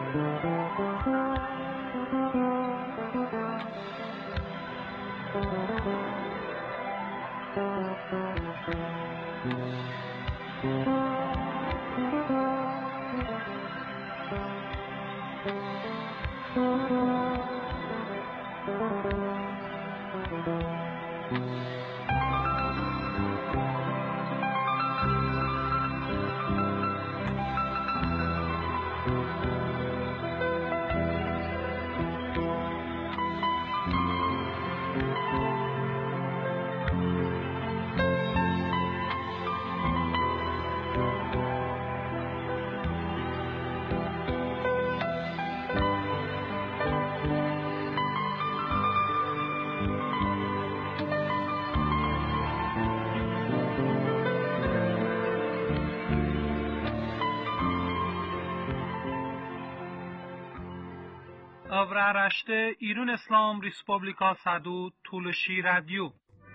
Avraaraşte İrun İslam Respublika Sadu Tulshi Radio.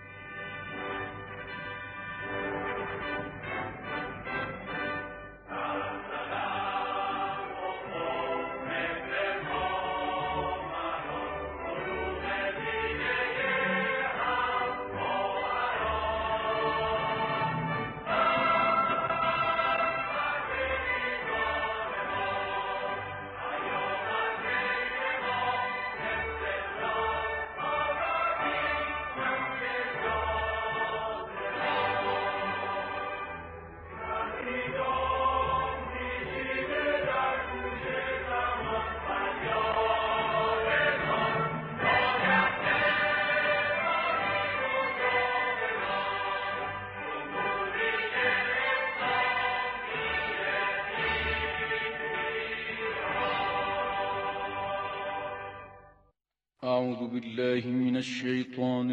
أعوذ بالله من الشيطان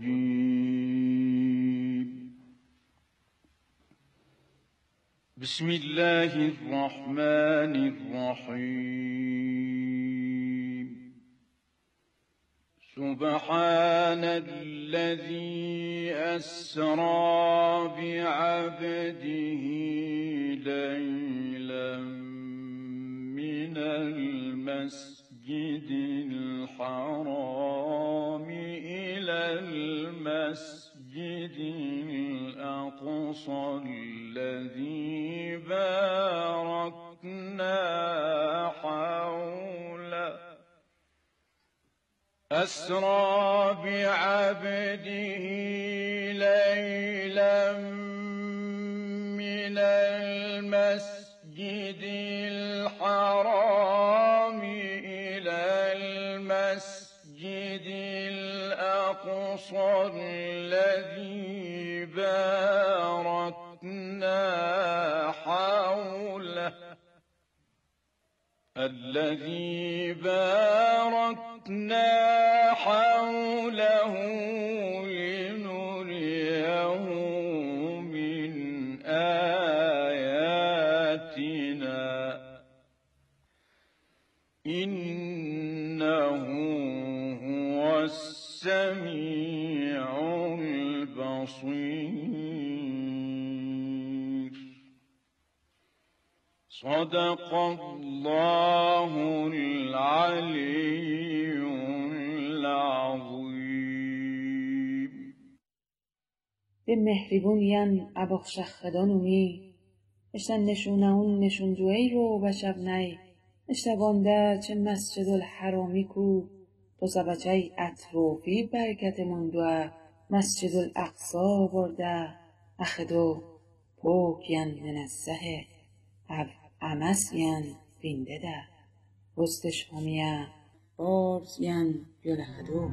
الرجيم. بسم الله الرحمن الرحيم. سبحان الذي أسرى بعبده ليلا من المسجد الحرام إلى المسجد الأقصى الذي باركنا حوله. أسرى بعبده ليلا من المسجد الحرام إلى المسجد الأقصى الذي باركنا حوله لنريه من آياتنا إنه هو السميع البصير. صدق الله العلي العظيم. به مهربونیان اباخشخدانومی اشتن نشونهون نشونجوهی رو بشب نی اشتبانده چه مسجد الحرامی کو تو سبچه اطرافی برکت مندوه مسجد الاقصا برده اخدو پوکین منزه او امسین بینده ده رستش همیه بارزین یلهدو.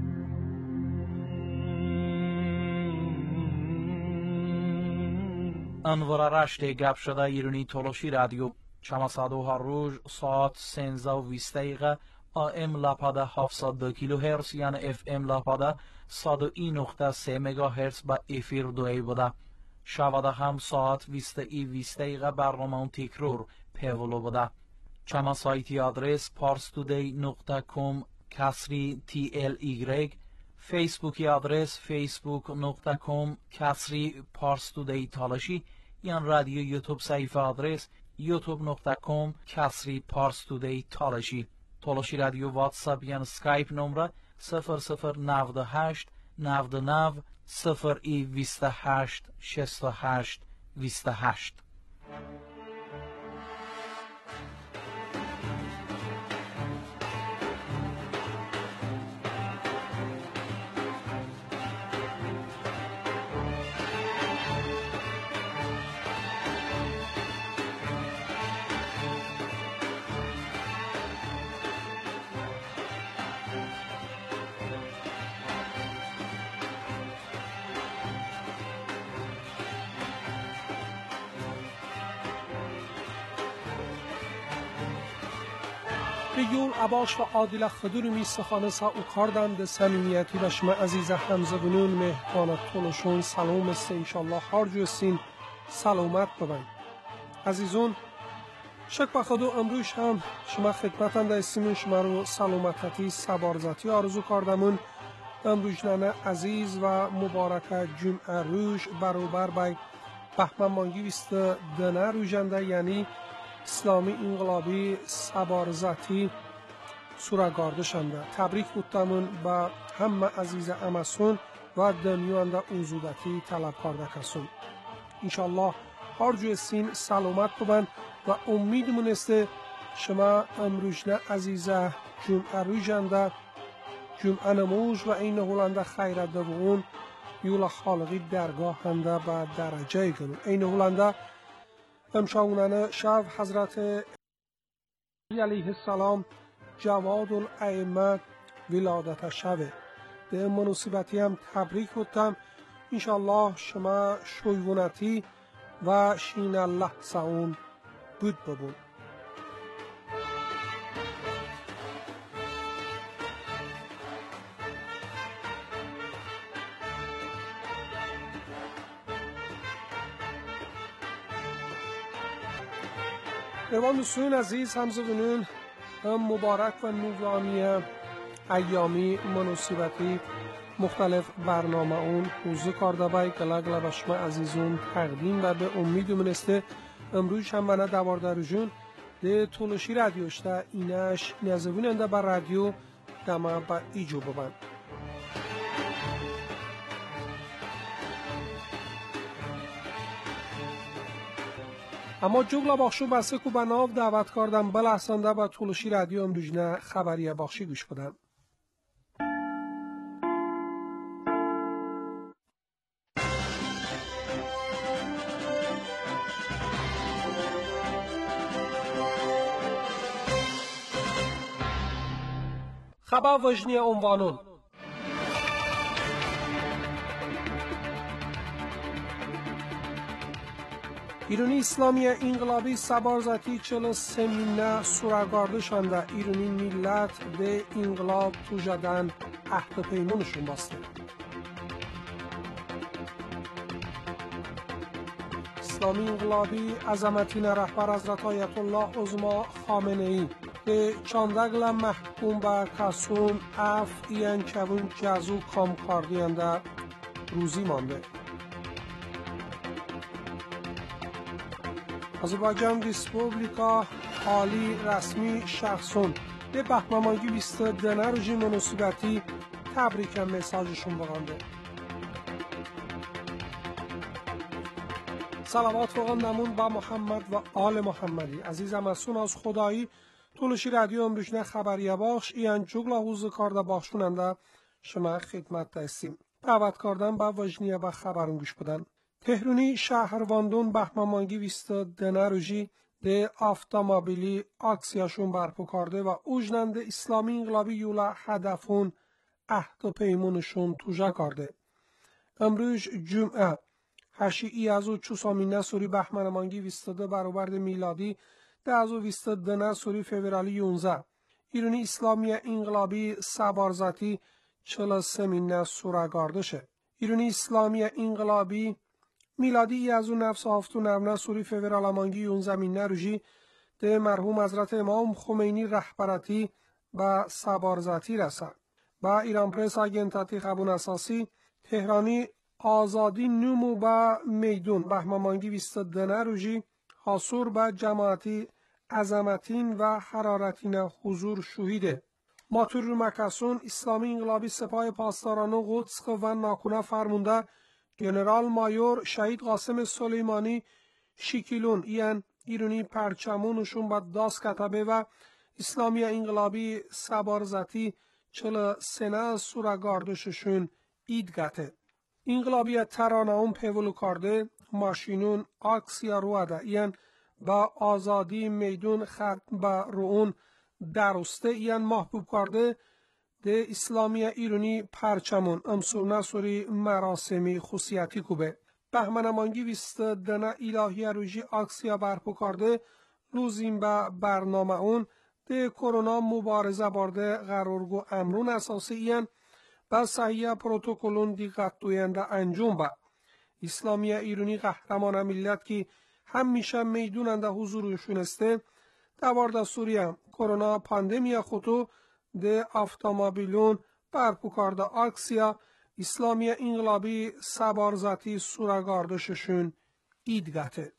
انوار رشته گپ شده ایرانی تولوشی رادیو چماسادو هر روز ساعت 13:20 AM لاپاده 702 کیلوهرتز یعنی FM لاپاده 101.3 مگاهرتز با افیر دوی بوده. شواده هم ساعت 20:20 برنامه تکرار پیولو بوده. چما سایتی آدرس parstoday.com /TLY، فیسبوکی آدرس facebook.com /parstoday تالاشی، یان رادیو یوتیوب صفحه آدرس youtube.com/parstoday تالاشی رادیو واتساپ یا سکایپ نمره 0098 99 28 68 28. بیول عباش و عادل خدور میستخانه سا او کاردن ده سمیمیتی و شما عزیز همزه بنون مهبانت طولشون سلام است انشالله هارجو سین سلامت ببین عزیزون شک بخدو امروش هم شما خدمتن ده سیمون شما رو سلامتی سبارزتی آرزو کردمون امروش ننه عزیز و مبارک جمعه روش بروبر بای بهمن مانگی ویست دنه روژنده یعنی اسلامی انقلابی سبارزتی سورگارده شنده تبریک بودتمون با همه عزیز امسون و دنیوانده اوزودتی طلب کرده کسون انشالله هر سین سلامت ببن و امید مونسته شما امروزنه عزیز جمعه روژنده جمعه نموز و این هولنده خیرت دوون یول خالقی درگاه هنده با درجه گلو این هولنده امشاونانه شب حضرت علیه السلام جواد الائمه ولادت شبه به مناسبتی هم تبریک بودم انشالله شما شویونتی و شین الله سعون بود ببون روان دوستان عزیز همزبونون هم مبارک و نورانی ایامی مناسبتی مختلف برنامه اون حوزه کرده بای گلگل و شما عزیزون تقدیم و به امید منسته امروز هم منه دوارده جون ده طولشی رادیوشته اینش نزبوننده بر رادیو دمه با ایجو ببند اما جوگلا باخشو بسه کو بناو دعوت کردم بلحسانده با طولشی رادیو امروزنه خبری باخشی گوش بدن خبر وجنی عنوانون ایرانی اسلامی انقلابی سبارزتی 43 سورگارده شانده ایرانی ملت به انقلاب توجدن عهد پیمانشون باسته اسلامی انقلابی عظمتین رهبر حضرت آیت الله عظما خامنه ای به چاندگل محکوم به کسون اف این چون جزو کام کاردینده روزی مانده آذربایجان ریسپوبلیکا حالی رسمی شخصون به بهمنمانگی 20 دنه روزی مناسبتی تبریک مساجشون بگنده صلوات فوقاندمون با محمد و آل محمدی عزیزم از از خدایی طولشی رادیو امروزنه خبریه باخش این جگلا حوزه کارده باخشوننده شما خدمت دستیم دعوت کردن با وجنیه و خبرون گوش بدن تهرانی شهرواندون بهمنمانگی 20 دنه روزی ده автомобили аксияшун барпо карда ва уҷнанди исломии инқилоби юла ҳадафун аҳду пеймунушун туҷа карда амрӯз ҷумъа ҳашии азу чусомина сури баҳманамонги 22 баробарди миладӣ да азу 22 сури феврали 11 ирони исломия инқилоби саборзати 43 сурагардаше ирони исломия инқилоби میلادی از اون نفس هفتو نبنه سوری فورالمانگی اون زمین نروژی ده مرحوم حضرت امام خمینی رهبرتی و سبارزتی رسد. با ایران پرس آگنتاتی قبون اساسی تهرانی آزادی نومو با میدون بهمنمانگی 22 نروژی حاصور به جماعتی عظمتین و حرارتین حضور شویده. ماتور مکسون اسلامی انقلابی سپاه پاسداران قدس و ناکونه فرمونده گنرال مایور شهید قاسم سلیمانی شیکیلون ایرونی پرچمونشون با داست کتبه و اسلامی انقلابی سبارزتی چل سنه سورگاردششون ایدگته. انقلابی ترانهون پیولو کرده ماشینون آکسیا رواده با آزادی میدون خط با رون درسته محبوب کرده ده اسلامی ایرانی پرچمون امسور نسوری مراسمی خصوصیتی کوبه. بهمنمانگی ویست دنه الهی روژی آکسیا برپو کرده لوزیم به برنامه اون ده کرونا مبارزه برده قرارگو امرون اساسی و صحیح پروتکلون دیقت دوینده انجام با. اسلامی ایرانی قهرمان ملت که همیشه میدوننده حضورشون استه دوارده سوریه کرونا پاندemia خودو ده автомобилون برپو کرده آکسیا اسلامی انقلابی سبارزتی سورگاردششون ایدگته.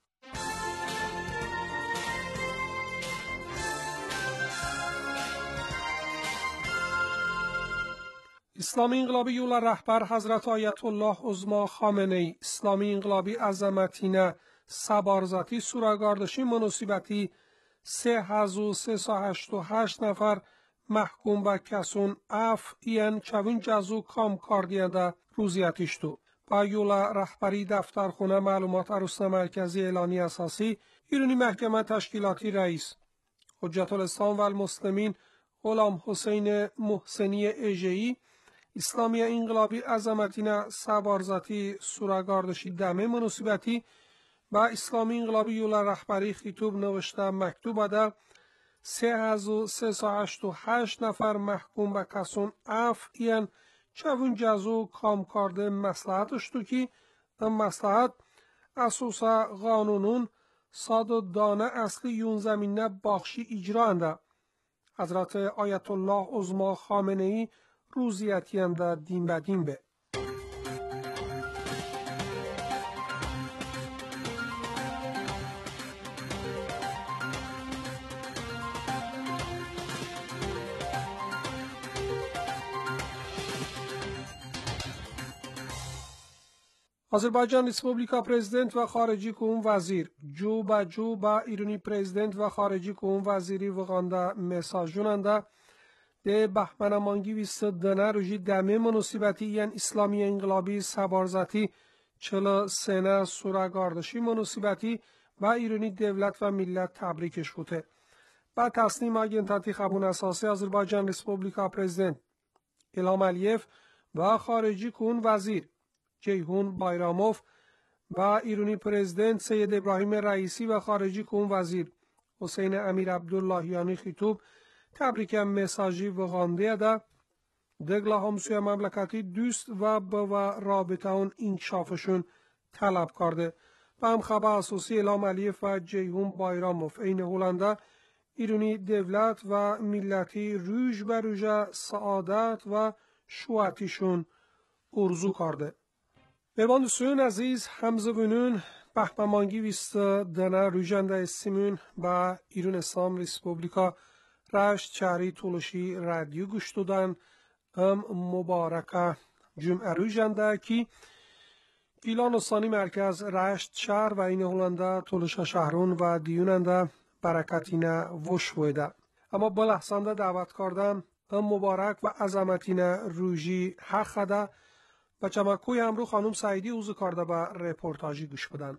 اسلامی انقلابی یولا رهبر حضرت آیت الله عظما خامنه ای اسلامی انقلابی عظمتینه سبارزتی سورگاردشی مناسبتی 3388 نفر محکوم به کسون اف چوین جزو کام کاردینده روزیتیشتو. با یولا رهبری دفترخونه معلومات عروسه مرکزی اعلانی اساسی ایرانی محکمه تشکیلاتی رئیس حجت الاسلام و المسلمین غلام حسین محسنی اژه‌ای اسلامی انقلابی عظمتینه سبارزتی سورگاردشی دمه مناسبتی با اسلامی انقلابی یولا رهبری خطوب نوشته مکتوب ده 3388 نفر محکوم به کسون اف چوون جزو کام کرده مصلحتش تو که مصلحت اساسا قانونون صاد دانه اصلی یون زمینه باخشی اجرا انده. حضرت آیت الله عظما خامنه ای روزیتی انده دین به دین به. آذربایجان ریسپوبلیکا پرزیدنت و خارجی کوم وزیر جو با ایرانی پرزیدنت و خارجی کوم وزیری وغانده مساجوننده ده بهمنمانگی ویست دنه روژی دمه مناسبتی اسلامی انقلابی سبارزتی 43 سورگاردشی مناسبتی و ایرانی دولت و ملت تبریکش بوده. با تصمیم آگنتاتی خبون اساسی آذربایجان ریسپوبلیکا پرزیدنت ایلهام علیف و خارجی کوم وزیر جیهون بایراموف و ایرانی پرزیدنت سید ابراهیم رئیسی و خارجی کوم وزیر حسین امیر عبداللهیانی خطوب تبریک مساجی و غانده ده دگلا همسوی مملکتی دوست و با رابطه اون انکشافشون طلب کرده. و هم خبر اساسی ایلهام علیف و جیهون بایراموف این هولنده ایرانی دولت و ملتی روز به روز سعادت و شواتیشون ارزو کرده. میبان دوستان عزیز همزبونون بهمنمانگی ویست دنه روژنده سیمون با ایران اسلام ریسپوبلیکا رشت چهری طولشی رادیو گوش دادن مبارکه جمعه روژنده کی گیلان و ثانی مرکز رشت شهر و این هولنده طولش شهرون و دیوننده برکتینه وش بویده. اما بلحسانده دعوت کردم مبارک و عظمتینه روژی حق ده و چمکوی امرو خانم سعیدی اوزو کرده به رپورتاجی گوش بدن.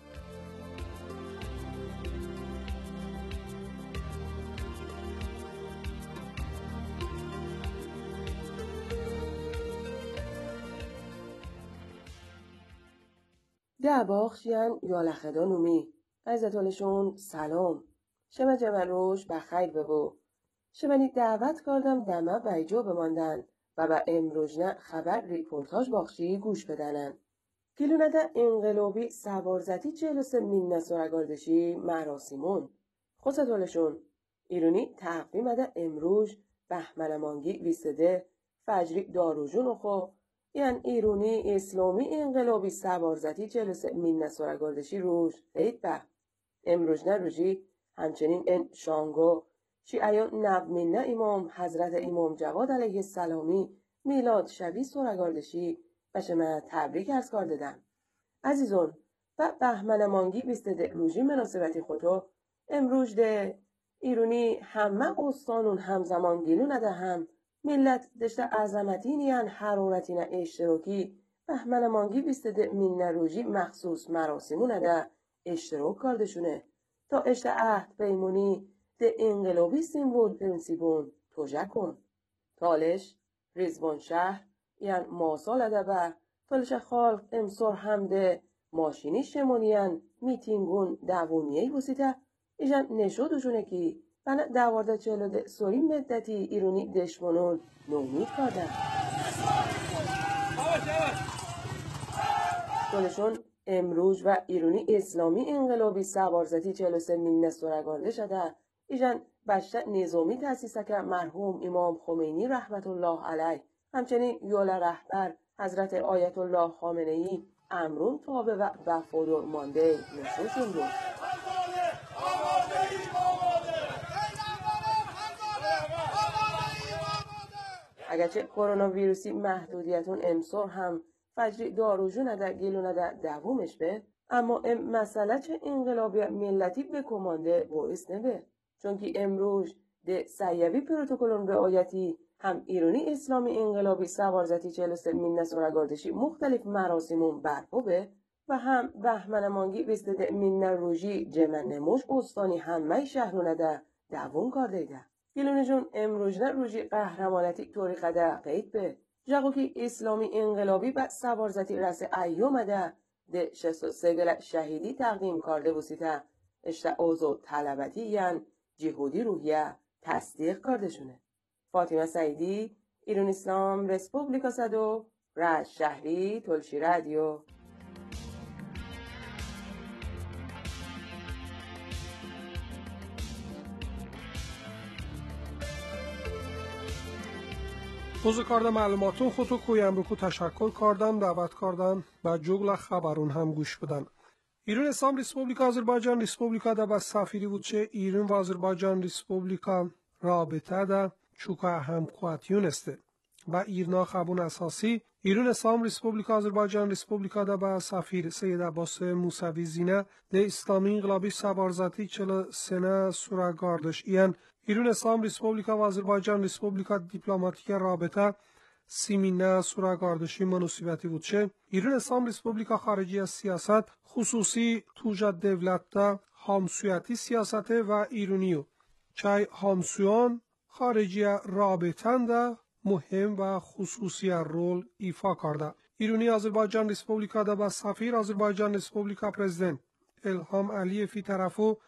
ده باخشیان یالخدان اومی عزتالشون سلام شما جملوش بخیر ببو شمانی دعوت کردم دمه بیجا بماندن و به امروزنه خبر ریپورتاج باخشی گوش بدنن. گلونده انقلابی سوارزتی 43 مینه سورگاردشی مراسیمون. خوصتولشون ایرونی تقویم ده امروز بهمنمانگی ویسده فجری داروجون خو ایرونی اسلامی انقلابی سوارزتی 43 مینه سورگاردشی روش عید به. امروژنه روژی همچنین ان شانگو شیعیان نومینه امام حضرت امام جواد علیه السلامی میلاد شوی سورگاردشی و شما تبریک ارز کردم. عزیزون و بهمن مانگی 20 روژی مناسبتی خودو امروز ده ایرونی همه استانون همزمان گیلونه ده هم ملت دشته عظمتینیان حرورتین اشتراکی بهمن مانگی 20 مین روژی مخصوص مراسمونه ده اشتراک کردشونه تا اشته عهد پیمونی ده انقلابی سیمبول پرنسیبون توجه کن. تالش ریزبان شهر یعن ماسال ده به تالش خالق امسار هم ده ماشینی شمونیان میتینگون دوونیهی بسیده ایجان نشودشونه که بنا دوارده 40 سوری مدتی ایرونی دشمنون نومید کردن. تالشون امروز و ایرونی اسلامی انقلابی سوارزتی 43 مینه سورگارده شده ایجان بشت نظامی تأسیسه که مرحوم امام خمینی رحمت الله علیه همچنین یول رهبر حضرت آیت الله خامنه‌ای امرون تابع و وفادار مانده نشوشون بود. اگرچه کرونا ویروسی محدودیتون امسار هم فجری داروجو نده گیلو نده دوومش به اما مسئله چه انقلابی ملتی به کمانده باعث نبه چون که امروز ده سیوی پروتکلون رعایتی هم ایرانی اسلامی انقلابی سوارزتی 43 مینه سورگاردشی مختلف مراسمون برپا به و هم بهمن مانگی 20 مینه روژی جمع نموش استانی همه شهرونه ده دوون کرده ده. گیلونه جون امروزنه روژی قهرمانتی طوری قده قید به جاگو که اسلامی انقلابی و سوارزتی رس ایوم ده 63 گل شهیدی تقدیم کرده بسیده اشته آزاد طلبتی یعن جهودی روحیه تصدیق کرده شونه. فاطمه سعیدی ایران اسلام رسپوبلیکا صدو رشت شهری تلشی رادیو. بوزو کارده معلوماتون خودتو کویم رو که تشکر کردن دعوت کردن و جگل خبرون هم گوش بدن. ایران اسلام ریسپوبلیکا آذربایجان ریسپوبلیکا دا با سفیری بود چه ایران و آذربایجان ریسپوبلیکا رابطه دا چوکا همکواتیون استه و ایرنا خبون اساسی ایران اسلام ریسپوبلیکا آذربایجان ریسپوبلیکا دا با سفیر سید عباس موسوی زینه ده اسلامی انقلابی سوارزتی 43 سورگاردش ایان ایران اسلام ریسپوبلیکا و آذربایجان ریسپوبلیکا دیپلماتیک رابطه سیمینه سورگاردشی مناسبتی بود چه ایران اسلام ریسپوبلیکا خارجی از سیاست خصوصی توجد دولت دا همسویتی سیاست و ایرانیو چای همسویان خارجی رابطه دا مهم و خصوصی رول ایفا کرده. ایرانی آذربایجان ریسپوبلیکا دا با سفیر آذربایجان ریسپوبلیکا پرزیدنت الهام علیفی طرفو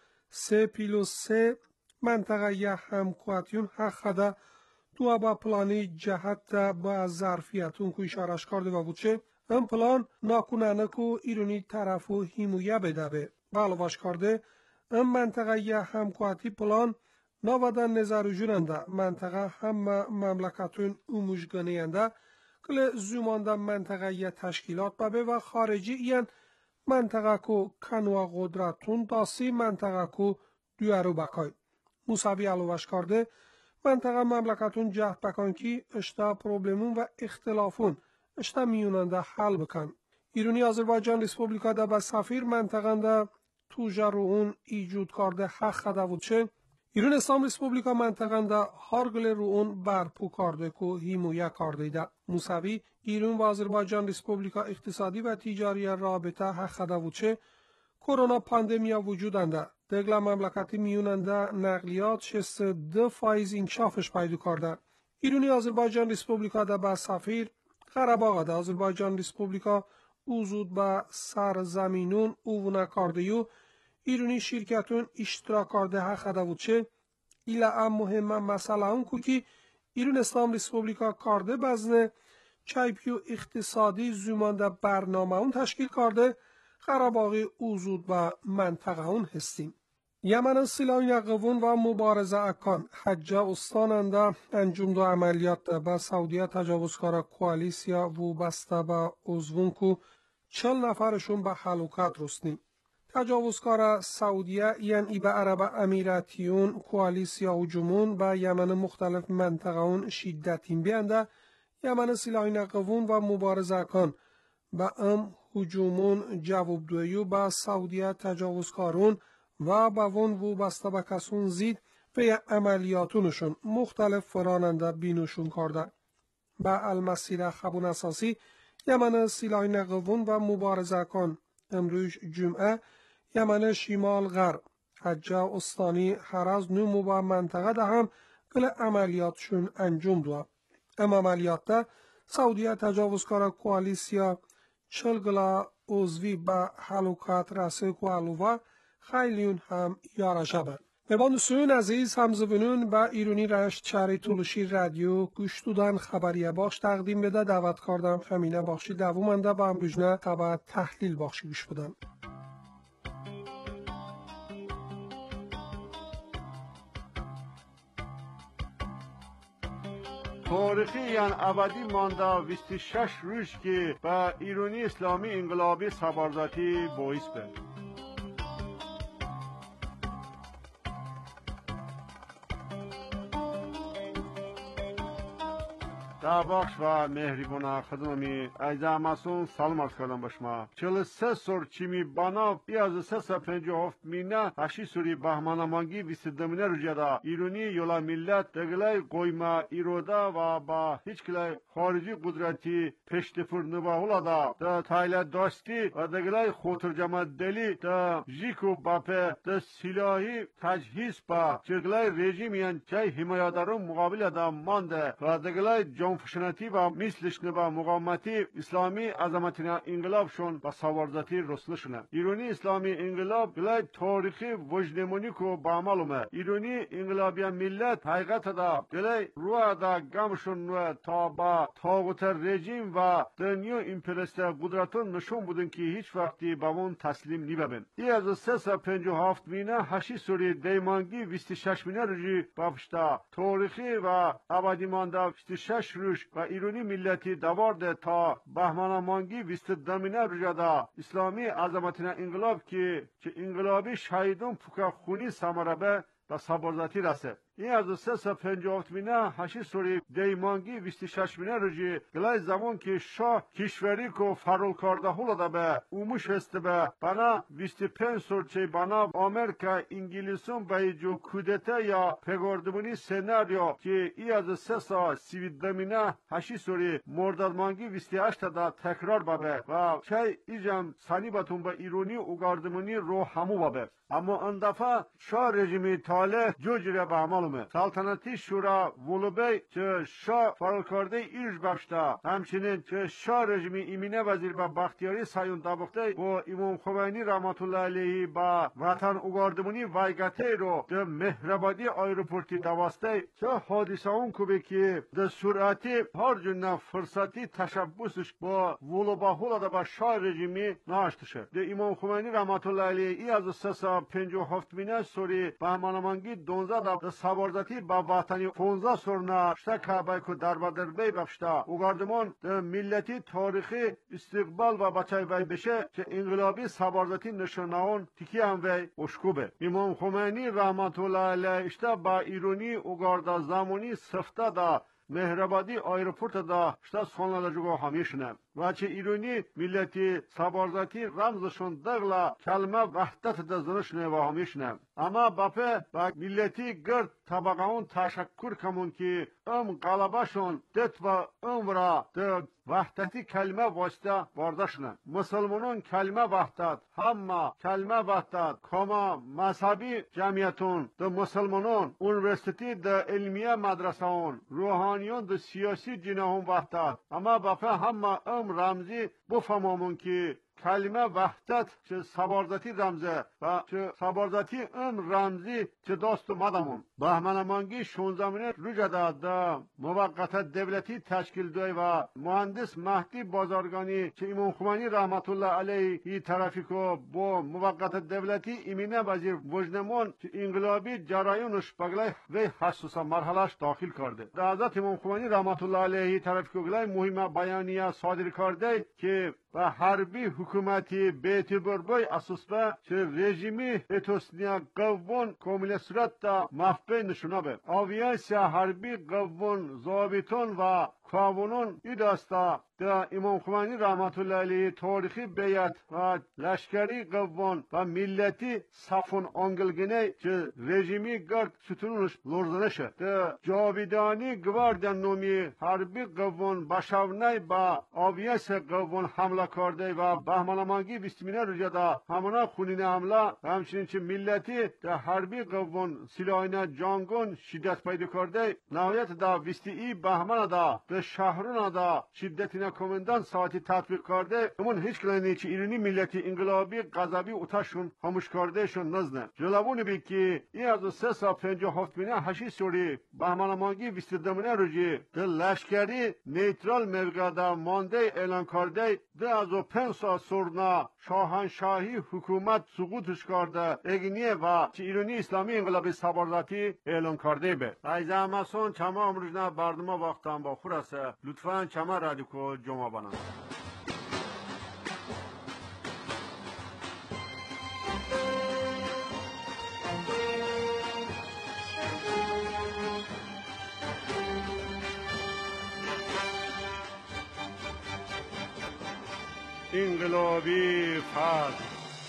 3+3 منطقه یا همکواتیون حق ده دو با پلانی جهت با ظرفیتون که اشارش کرده و بود چه این پلان ناکنانه که ایرانی طرفو حمایت بده به علاوه کرده این منطقه یا همکواتی پلان نوادن نظر جوننده منطقه هم مملکتون اوموشگانینده کل زمانده منطقه یا تشکیلات ببه و خارجی این منطقه که کنوا قدرتون داسی منطقه که دوارو بکای موسوی علاوه کرده منطقه مملکتون جهت بکن که اشتا پروبلمون و اختلافون اشتا میوننده حل بکن. ایرانی آذربایجان ریسپوبلیکا دا با سفیر منطقه دا توجه رو اون ایجود کرده حق ده بود چه ایران اسلام ریسپوبلیکا منطقه دا هرگل رو اون برپو کرده که حمایت کرده ده. موسوی ایران و آذربایجان ریسپوبلیکا اقتصادی و تجاری رابطه حق ده بود چه کرونا پاندمیا وجودنده دگلا مملکتی میوننده نقلیات 62% انکشافش پیدا کرده. ایرانی آذربایجان ریسپوبلیکا دا با سفیر قره‌باغ دا آذربایجان ریسپوبلیکا اوزود با سرزمینون اوونا کرده یو ایرانی شرکتون اشتراک کرده حق ده بود چه ایلا ام مهمه مسئله اون که ایران اسلام ریسپوبلیکا کرده بزنه چایپیو اقتصادی زمانده برنامه اون تشکیل کرده قره‌باغ اوزود و منطقه اون هستیم. یمن سیلان یقوون و مبارزه اکان حجه استاننده انجام دو عملیات با سعودیه تجاوزکار کوالیسیا و بسته با عضوون که 40 نفرشون به هلاکت رسیدن. تجاوزکار سعودیه یعنی به عرب امیراتیون کواليسیا هجومون به یمن مختلف منطقهون شدتین بیانده یمن سلاحی نقوون و مبارزه کن به هجومون جواب دویو به سعودیه تجاوزکارون و به ون و بسته به کسون زید به عملیاتونشون مختلف فراننده بینوشون کرده. به المسیر خبون اساسی یمن سلاحی نقوون و مبارزه کن امروز جمعه یمن شمال غرب حجه استانی حرز نمو و منطقه ده هم کل عملیاتشون انجام دو. عملیات ده سعودیه تجاوزکار کواليسیا چلگلا عضوی به حلوکات رسه کوالووا خیلیون هم یارشه بند. مهمان عزیز همزبونون با ایرانی رشت چهره تولوشی رادیو گوش دودن خبریه باش تقدیم بده دعوت کردم خمینه باخشی دوومنده با امروجنه خبر تحلیل باخشی گوش بدن. تاریخی یعنی ابدی مانده 26 روز که به ایرانی اسلامی انقلابی سبارزاتی باعث بود. در بخش و مهربان خدمتی از همسون سلام عرض کردم به شما. 43 سور چیمی بنا 1357 مینه هشی سوری بهمانمانگی 22 مینه رجدا ایرانی یولا ملت دگلای قویما ایروده و با هیچ کلای خارجی قدرتی پشتفور نباهولا دا تایلت داشتی و دگلای خوترجمه دلی دا جیکو باپه دا سلاحی تجهیز با چگلای رژیم یعن چای حمایدارون مقابل دا مانده و دگلای فشنتی و مثلش با مقاومتی اسلامی عظمتنا انقلاب شون با سوارزاتی رسل شونه. ایرانی اسلامی انقلاب گلای تاریخی وجدمونی کو با معلومه. ایرانی انقلابی ملت حقیقت دا گلای روح دا گمشون نوه تا با طاغوت رژیم و دنیا امپرست قدرتون نشون بودن که هیچ وقتی با اون تسلیم نیببن. ای از 357 مینه هشی سوری دیمانگی 26 مینه رجی بافشتا تاریخی و ابدی مانده 26 روش و ایرانی ملتی دوارده تا بهمانمانگی 22 مینه رجدا اسلامی عظمتنا انقلاب که انقلابی شهیدون پوکا خونی سمربه و سبارزاتی رسه. این از 357 مینه هشی سوری دیمانگی 26 مینه رجی گلای زمان که شاه کشوری کو فرول کرده هولا به اوموش هست به بنا 25 سورچه بنا آمریکا انگلیسون به جو کودتا یا پگاردمونی سناریو که ای از 332 مینه هشی سوری مردادمانگی 28 دا تکرار بابه و چه ایجام سانی باتون به ایرانی اوگاردمونی رو همو بابه. اما این دفعه شاه رژیمی تاله جوجره به عمل سلطنتی شورا ولوبی که شاه فرال کرده ایرج بخشتا همچنین که شاه رژیمی ایمینه وزیر با بختیاری سایون دابخته با امام خمینی رحمت الله علیه با وطن اوگاردمونی وایگته رو ده مهربادی آیروپورتی دواسته چه حادثه اون کوبه که ده سرعتی هر جنه فرصتی تشبسش با ولوبا هولا با شاه رژیمی ناشتشه ده امام خمینی رحمت الله علیه ای از 357 مینه سوری بهمانمانگی 12 ده سبارزاتی با وطنی 15 سرنا شتا کعبه کو دربدر بی بخشتا اوگاردمان ده ملتی تاریخی استقبال و بچه وی بشه که انقلابی سبارزاتی نشانهان تکی هم وی اشکوبه. امام خمینی رحمت الله علیه اشتا با ایرانی اوگاردا زمانی سفته دا مهربادی آیروپورت دا شتا سخنلجوگو همیشنه و چه ایرانی ملتی سبارزاتی رمزشون دغلا کلمه وحدت دا زنشنه و همیشنه. اما باپه با ملتی گرد طبقه اون تشکر کمون که قلبشون دت و را ده وحدتی کلمه واسطه واردشنه. مسلمانون کلمه وحدت همه کلمه وحدت کما مذهبی جمعیتون ده مسلمانون اونورسیتی ده علمیه مدرسهون روحانیون ده سیاسی جناهون وحدت اما باپه همه رمزی بفهممون که کلمه وحدت چه سبارزاتی رمزه و چه سبارزاتی رمزی چه داست مدمون بهمانمانگی 16 مینه روجدا ده موقت دولتی تشکیل دوی و مهندس مهدی بازارگانی چه امام خمینی رحمت الله علیه ای طرفی کو با موقت دولتی ایمینه وزیر وجدمون چه انقلابی جرایونش بگلای وی حساس مرحلهش داخل کرده. ده حضرت امام خمینی رحمت الله علیه طرفی کو گلای مهم بیانیه صادر کرده که و حربی حکومتی بیتبر بای اساس به چه رژیمی اتوسنیا قوون کامل صورت تا مفبه نشونه به آویانسی حربی قوون ضابطون و قانون ایداستا دا امام خمینی رحمت الله علیه تاریخی بیعت و لشکری قوون و ملتی صفون انگلگنه که رژیمی گرد ستونش لرزنشه دا جاویدانی گواردن نومی حربی قوون باشاونای با آویانس قوون حمله کرده و بهمانمانگی بیستمینه رو دا همانا خونین حمله همچنین چه ملتی دا حربی قوون سلاحینا جانگون شدت پیدا کرده نهایت دا بیستی بهمان دا شهرون دا شدتینا کمندان ساعتی تطبیق کرده امون هیچ کلانی چه ایرانی ملتی انقلابی غضبی اوتاشون خاموش کرده شون نزنه جلوونی بی که این از 357 مینه هشی سوری بهمانمانگی ویستدمونه روژی ده لشکری نیترال موقع دا مانده اعلان کرده ده از 5 سال سورنا شاهنشاهی حکومت سقوطش کرده اگنیه و چه ایرانی اسلامی انقلابی سبارزاتی اعلان کرده به ایزه همسون چما امروزنا بردما وقتان با خورسه لطفاً چما رادیو جمع بانند انقلابی فرد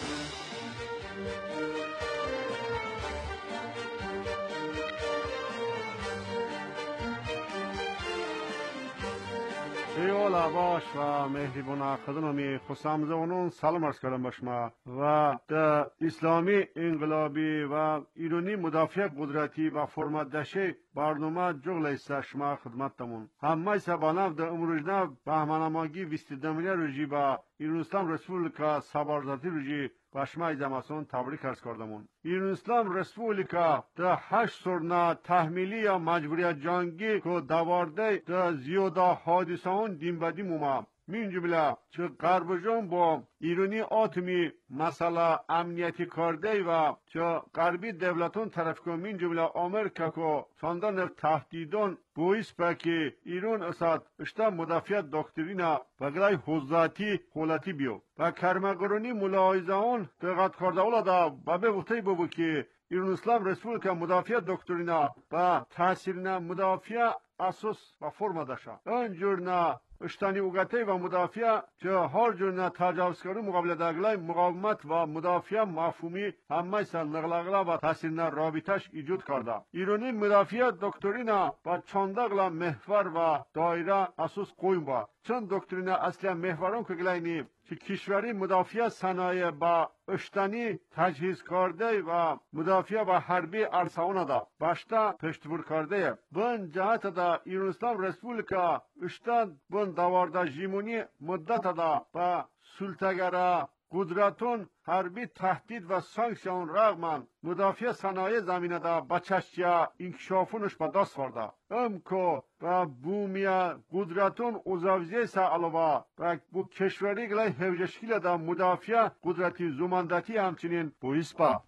ایول عباش و مهربان خدمتی خوشامدون سلام عرض کردم به شما و در اسلامی انقلابی و ایرانی مدافع قدرتی و فرماندهی برنامه جغل است شما خدمتتون همه سبانه در امروزنا بهمانمانگی ویستدمینه روزی با ایران اسلام رسپوبلیکا سبارزاتی روزی و شما ایزاماسون تبریک عرض کردمون ایران اسلام رسپوبلیکا در 8 سرنا تحمیلی یا مجبوریت جنگی که دوارده در زیاده حادثان دیم بدیم اومد من جمله چه غربجان با ایرانی آتمی مسئله امنیتی کرده و چه غربی دولتون طرف که من جمله آمریکا که چندان تهدیدان باعث که ایران اسد اشتا مدافعت دکترینا و گلای حضاتی خولتی بیو و کرمگرانی ملاحظان دقت کرده اولا به وقتی بابو که ایران اسلام رسپوبلیکا مدافعت دکترینا و تاثیرنا مدافع اساس و فرما داشته انجورنا اشتانی اوگته و مدافع که هر جور تجاوز کردن مقابل دگلای مقاومت و مدافع مفهومی همه سر نقلقلا و تاثیر رابطش ایجاد کرده ایرانی مدافع دکترینا با چندقلا محور و دایره اساس قویم با چند دکترینا اصلا محوران که گلاینی که کشوری مدافع صنایع با اشتانی تجهیز کرده و مدافع و حربی ارساونه دا باشتا پشتبور کرده بن جهت دا ایران اسلام رسپوبلیکا اشتان بن دوارده جیمونی مدت دا با سلطگره قدرتون حربی تهدید و سانکسیون رغم مدافع صنایع زمینه دا بچشیا انکشافونش به دست ورده که و بومیا قدرتون اوزاویزی سا علاوه و بو کشوری گلای هفجشکیل دا مدافع قدرتی زماندتی همچنین باعث با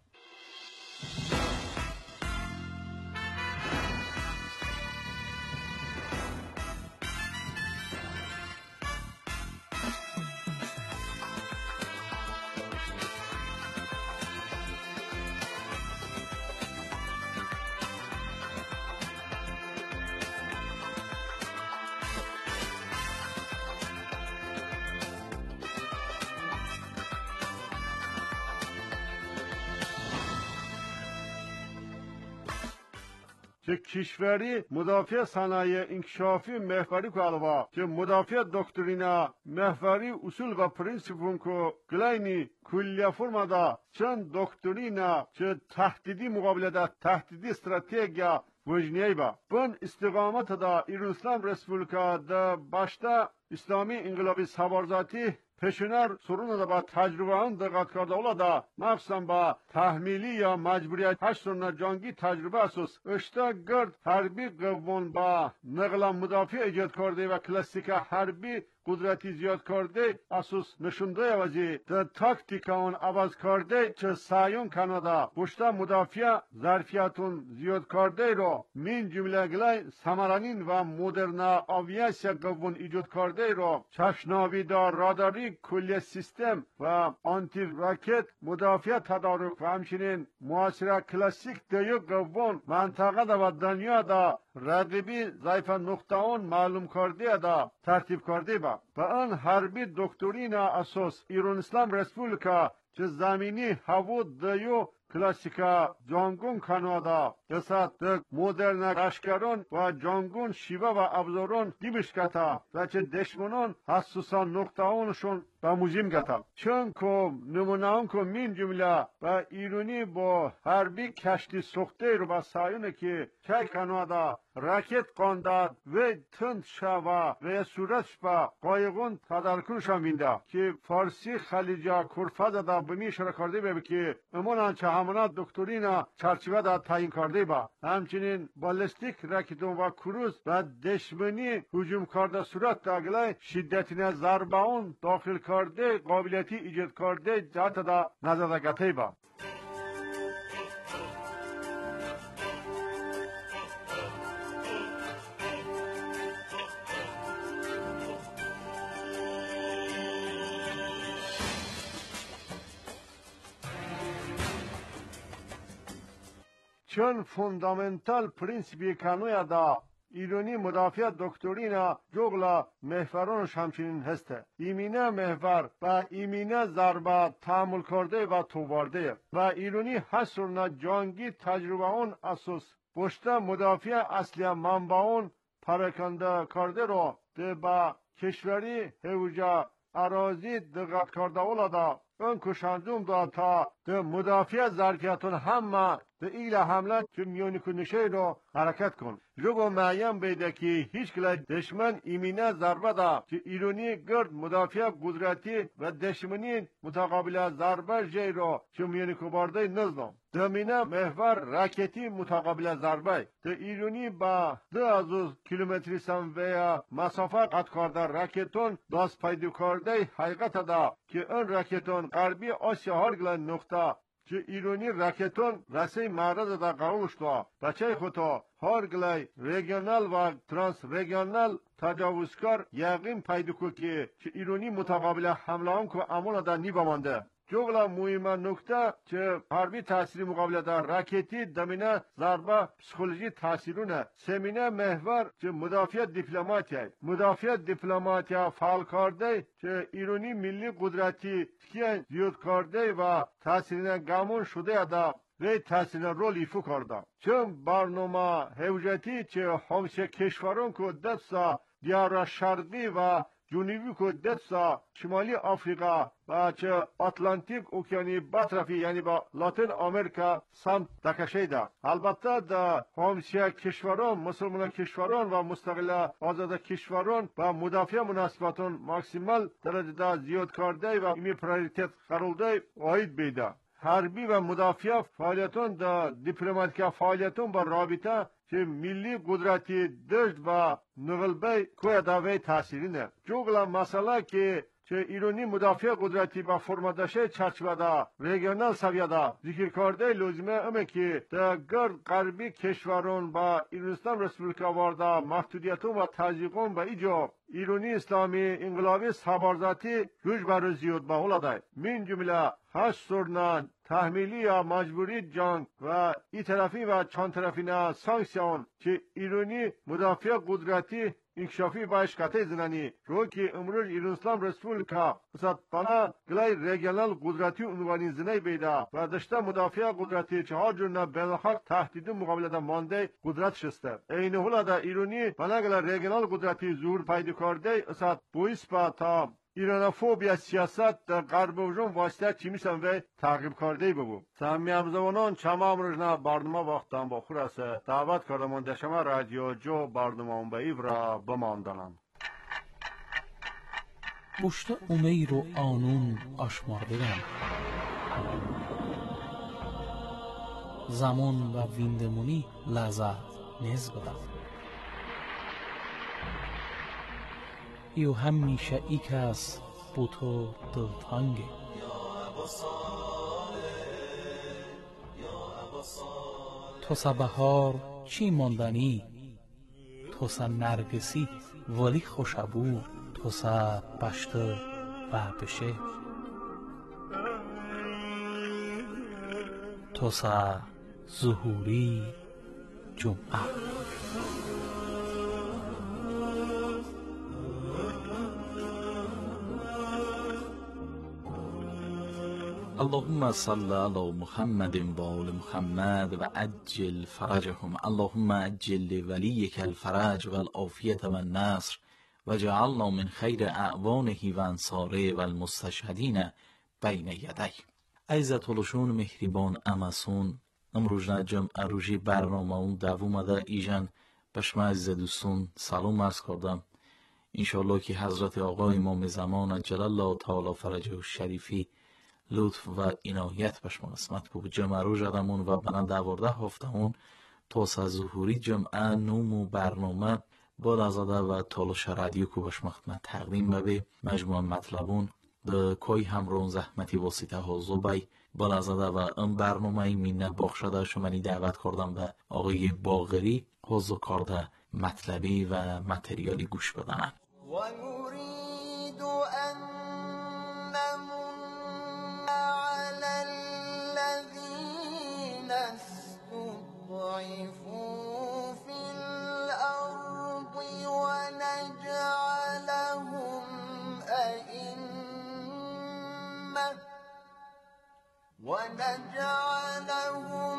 که کشوری مدافع صنایع انکشافی محوری که علاوه که مدافع دکترینا محوری اصول و پرینسیپون که گلاینی کلیه فرما دا چند دکترینا که تهدیدی مقابله دا تهدیدی استراتژیا وجنیه با بن استقامت دا ایران اسلام رسپوبلیکا دا باشتا اسلامی انقلابی سبارزاتی پیشنر سرون دا با تجربه هم دقت کرده اولا دا مخصوصا با تحمیلی یا مجبوریت 8 سرنا جنگی تجربه اساس اشتا گرد حربی قوان با نقل مدافع ایجاد کرده و کلاسیک حربی قدرتی زیاد کرده اساس نشونده وزی در تاکتیکان عوض کرده چه سعیون کنادا بشتا مدافع ظرفیتون زیاد کرده رو من جمله گلای سمرانین و مدرنا آویاسی قوان ایجاد کرده رو چشناوی دا راداری کلیه سیستم و آنتی راکت مدافع تدارک و همچنین محاصره کلاسیک دیو قوون منطقه دا و دنیا دا رقیبی ضعیف نقطه اون معلوم کرده دا ترتیب کرده با آن حربی دکترین اساس ایران اسلام رسپولیکا چه زمینی هوا دیو کلاسیکا جانگون کانادا دست مدرن اشکران و جانگون شیوه و ابزاران دیمش کتا و چه دشمنان حسوسا نقطه اونشون و موزیم گتا چون که نمونه اون که من جمله و ایرانی با حربی کشتی سخته رو با سایونه که چه کانادا راکت قانداد و تند شوا و صورتش با قایقون تدارکونشان بینده که فارسی خلیجا کرفه دا بمی شرکارده ببه که امونان چه همونات دکترینا چرچوه دا تعیین کرده با همچنین بالستیک راکتون و کروز و دشمنی هجوم کرده صورت داگلای شدتین ضربه اون داخل کرده قابلیتی ایجاد کرده جهت دا نظر گته با چون فوندامنتال پرینسیپی کانویا دا ایرانی مدافع دکترینا جغلا محورانش همچنین هسته ایمینه محور و ایمینه ضربه تحمل کرده و توبارده و ایرانی حسرنا جانگی تجربه اون اساس پشت مدافع اصلی منبع اون پراکنده کرده رو ده با کشوری هوجا اراضی دقت کرده اولادا اون کشندوم دا تا ده مدافع ظرفیتون همه ده ایل حمله که میونی کنشه رو حرکت کن جگو معیم بیده که هیچ کلا دشمن ایمینه ضربه دا که ایرانی گرد مدافع قدرتی و دشمنی متقابل ضربه جای رو که میونی کبارده نزدم دمینه محور راکتی متقابل ضربه ده ایرانی با 2000 کیلومتری سنویه مسافه قد کرده راکتون دست پیدا کرده حقیقت دا که اون راکتون غربی آسیا هرگل نقطه که ایرانی راکتون رسی معرض دا قومش دا بچه خودتا هرگلای ریگیونال و ترانس ریگیونال تجاوزکار یقین پیدا که ایرانی متقابل حمله هم که امون دا نیبامانده جغلا مهم نکته که حربی تاثیر مقابله در راکتی دمینه ضربه پسیکولوژی تاثیرونه سمینه محور که مدافع دیپلماتیا فعال کرده که ایرانی ملی قدرتی که زیاد کرده و تاثیرینه گمون شده دا و تاثیر رول ایفو کرده چون برنامه حوجتی که همسه کشوران که دستا دیار شرقی و جنوبی که دستا شمالی آفریقا و چه اتلانتیک اوکیانی بطرفی یعنی با لاتین امریکا سمت دکشه ده البته در همسایه کشوران مسلمان کشوران و مستقل آزاد کشوران و مدافع مناسباتون ماکسیمال درجه ده زیاد کرده و ایمی پرایوریتت قرولده آید بیده حربی و مدافع فعالیتون در دیپلماتیک فعالیتون با رابطه که ملی قدرتی دشت و نغلبه که داوی تاثیرینه جوگلا مسئله که ایرانی مدافع قدرتی با فرمادشه چرچوه دا ریگیونال سویه دا ذکر کرده لازمه امه که در گرد غربی کشوران با ایرانستان رسپولیکا وارده محدودیتون و تضییقون با ایجا ایرانی اسلامی انقلابی سبارزاتی روش بر زیاد با اولاده من جمله هشت سرنان تحمیلی یا مجبوری جنگ و ای طرفی و چند طرفی نه سانکسیون که ایرانی مدافع قدرتی انکشافی باش کته زنانی رو که امروز ایران اسلام رسپولیکا مثلا بنا گلای ریگیونال قدرتی عنوانی زنی بیده و داشته مدافع قدرتی چهار جور بین‌الحق تهدید مقابله دا مانده قدرت شسته این حالا دا ایرانی بنا گلای ریگیونال قدرتی ظهور پیدا کرده مثلا بویس با تا ایرانوفوبیا سیاست در غرب وجون واسطه چی میشن و تعقیب کرده بگو سمی همزمانان چما امروزنا برنامه وقتان با خور است دعوت کردم دشمه رادیو جو برنامه به ایورا بماندنم بشت امیر و آنون آشماردگم زمان و ویندمونی لحظه نیز بدم ایو همیشه ای کس بو تو دلتنگه تو سا بهار چی ماندنی تو سا نرگسی ولی خوشبو تو سا بشت و بشه توسا ظهوری جمعه. اللهم صل على محمد و آل محمد و عجل فرجهم. اللهم عجل لوليك الفرج والعافية والنصر وجعلنا من خیر اعوانه و انصاره و المستشهدین بین یدی. عزت الشون مهربان امسون امروز جمعه روزی برنامه اون دوومده ایجان بشما عزیز دوستون سلام عرض کردم. انشاءالله که حضرت آقا امام زمان جل الله تعالی فرجه الشریفی لطف و عنایت بشما قسمت بود. جمعه روز ادمون و بنا 12 هفتمون توسا ظهوری جمعه نوم و برنامه با لازده و تالش رادیو کو بشما خدمت تقدیم به مجموعه مطلبون د کوی همرون زحمتی واسطه ها زوبای با لازده و ام برنامه مینه بخشده شمانی دعوت کردم به آقای باغری حوض کارده مطلبی و متریالی گوش بدن. و نريد أن نمن على الذين استضعفوا في الأرض ونجعلهم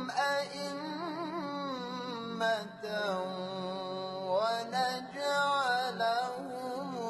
أئمة ونجعلهم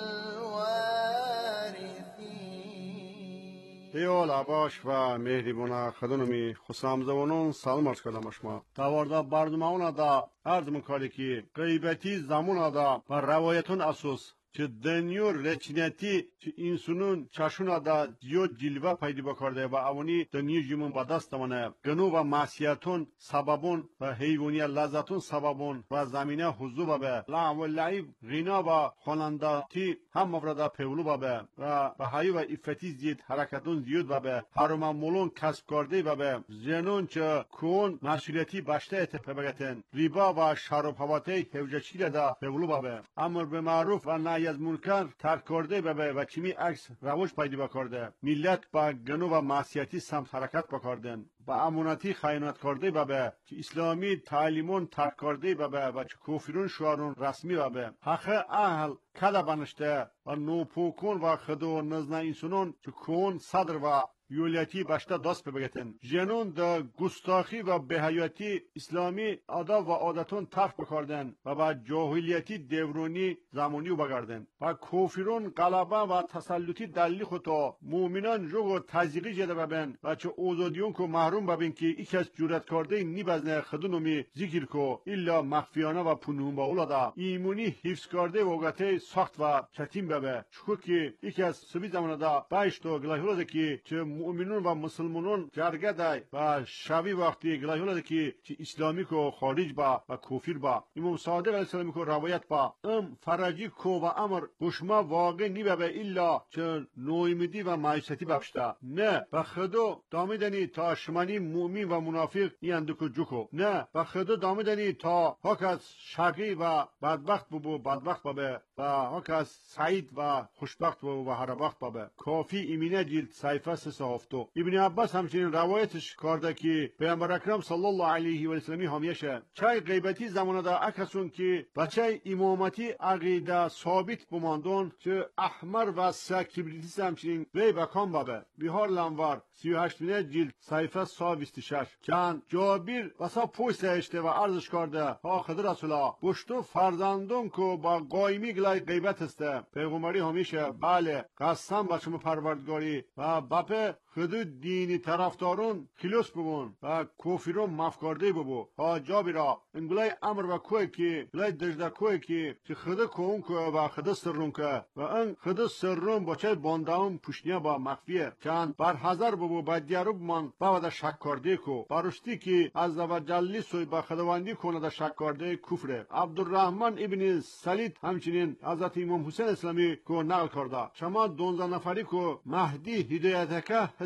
الوارثين. ایول عباش و مهربان خدمتی خسامزوانان سلام عرض کردم شما. دوارده برنامه دا عرض می‌کنم که غیبتی زمان دا و روایتون اساس که دنیو رچنتی که انسانون چشون دا زیاد جلوه پیدا بکرده و اوانی دنیو جمون با دست منه گنو و معصیتون سببون و حیوانی لذتون سببون و زمینه حضور به لعب و لعب غنا و خواننداتی هم مفرده پولو به و حیو و افتی زید حرکتون زیاد به حرم مولون کسب کرده به زنون چه کون مسئولیتی باشته اتفاقتن ریبا و شراب هواته هوجچیل دا پولو به امر به معروف و نهی از منکر ترک کرده و چمی عکس روش پیدا کرده ملت با گنو و معصیتی سمت حرکت بکردن با امانتی خیانت کرده به که اسلامی تعلیمون ترک کرده و چه کافرون شعارون رسمی به حق اهل کلا بنشته و نوپوکون و خدو نزن انسانون که کون صدر و یولیتی باشته دست بگیرن جنون دا گستاخی و بهایتی اسلامی آداب و عادتون ترک بکردن و با جاهلیتی دورونی زمانی بگردن و کافرون غلبه و تسلطی دلیل خودتا مؤمنان جو و تزیقی جده ببین و چه اوزادیون که محروم ببین که ایک از جورت کرده نیبزنه خدونومی ذکر کو الا مخفیانه و پنهون با اولادا ایمونی حفظ کرده وگته سخت و چتیم ببه چکو که ایک از سبی زمانه دا بایشتو گلاهولاده که چه مؤمنون و مسلمانون جرگه دای و شبی وقتی گلاهولاده که چه اسلامی کو خارج با و کافر با امام صادق علیه السلام کو روایت با فرجی کو و امر گشما واقع نی به الا چه نویمدی و مایستی باشته نه و خدا دامدنی تا شمانی مؤمن و منافق یندکو جوکو نه و خدا دامدنی تا هاکس شقی و بدبخت بو بدبخت بابه و هاکس سعید و خوشبخت و هر بخت بابه کافی ایمینه جلد صحیفه 3 ابن عباس همچنین روایتش کرده که پیامبر اکرم صلی الله علیه و سلم همیشه چای غیبتی زمانه دا اکسون که بچای امامتی عقیده ثابت بماندون که احمر و سکبریتی همچنین وی بکام بابه بیهار لنوار 38 جلد صحیفه 126 کن جابیر واسا پوست اشته و عرضش کرده ها خدا رسولا بشتو فرزندون که با قایمی گلای غیبت استه پیغمبری همیشه بله قسم با شما پروردگاری و باپه خود دینی طرفدارون خلاص ببون و کافرون معاف کرده ببو ها جابیرا انگلای امر و کوی که گلای دجده کوی که خود کون که و خود سرون که و ان خود سرون با چه بانداون پشنیه با مخفیه چند بر حذر ببو با دیارو بمان با ودا شک کرده کو بارشتی که از و جلی سوی با خداوندی کنه دا شک کرده کفره عبدالرحمن ابن سلید همچنین حضرت امام حسین اسلامی کو نقل کرده شما 12 نفری کو مهدی هدایت که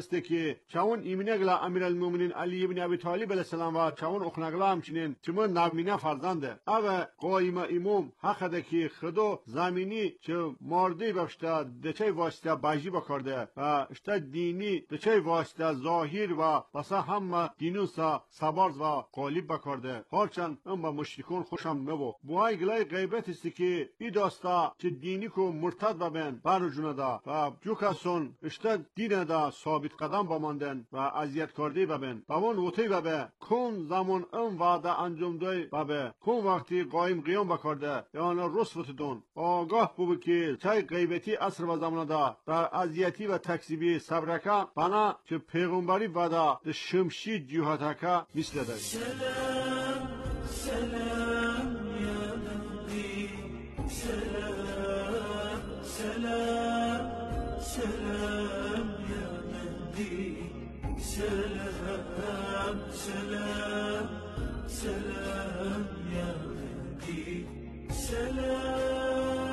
است که چون ایمنگلا امیرالمومنین علی ابن ابی طالب علیه السلام و چون اخنگلا همچنین چمن نامینه فرزنده اوه قایم امام حقده که خدا زمینی چه مردی بفشته دچه واسطه باجی بکرده و اشته دینی دچه واسطه ظاهر و بسا هم دینوسا سبارز و قالب بکرده هرچند ام با مشرکون خوشم نبو بوهای گلای غیبت است که ای داستا چه دینی کو مرتد ببین بر جونه دا و جو کسون اشته دین دا ثابت قدم بماندن و اذیت کرده ببین بمون وطی ببه کن زمان ام وعده انجام دوی ببه کن وقتی قایم قیام بکرده یعنی رسوت دون آگاه بو که چای غیبتی عصر و زمان دا در اذیتی و تکذیبی صبرکه بنا که پیغمبری ودا ده شمشی جهتکه مثل ده سلام سلام يا نبي سلام سلام سلام يا نبي سلام سلام سلام يا نبي سلام.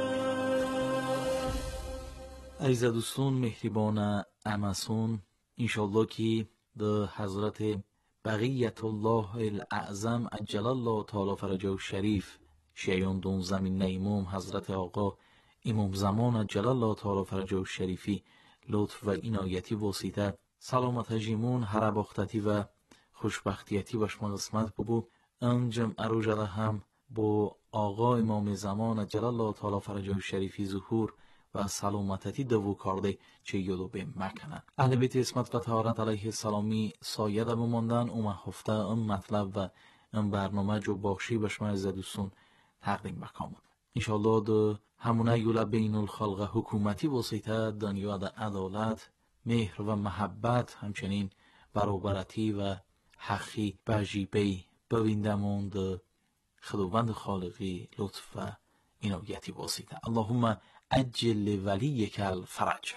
عزیز دوستان مهربان امسون انشالله که ده حضرت بقیت الله الاعظم عجل الله تعالی فرجه و شریف شیعان دون زمین امام حضرت آقا امام زمان عجل الله تعالی فرجه و شریفی لطف و عنایتی واسطه سلامت جیمون هرباختتی و خوشبختیتی باشما قسمت ببو انجم اروجه هم با آقا امام زمان عجل الله تعالی فرجه و شریفی ظهور و سلامتی دو کرده چه یادو به مکنن اهل بیت اسمت و طهارت علیه السلامی سایده بماندن اومه هفته ام مطلب و ام برنامه جو باشی بشما از دوستون تقدیم بکامون انشالله ده همونه یوله بین الخلق حکومتی واسطه دنیا ده عدالت مهر و محبت همچنین برابرتی و حقی بجیبه بویندمون ده خداوند خالقی لطف و عنایتی واسطه اللهم عجل ولیک الفرج.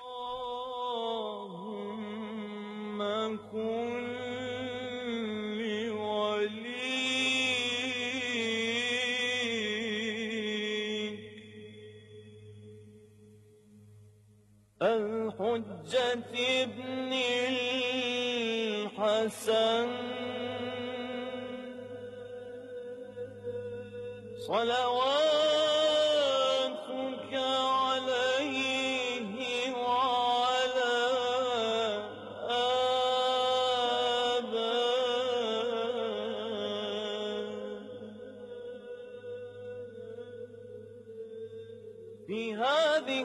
اللهم كن لوليك الحجة ابن الحسن صلواتك عليه وعلى آبائه في هذه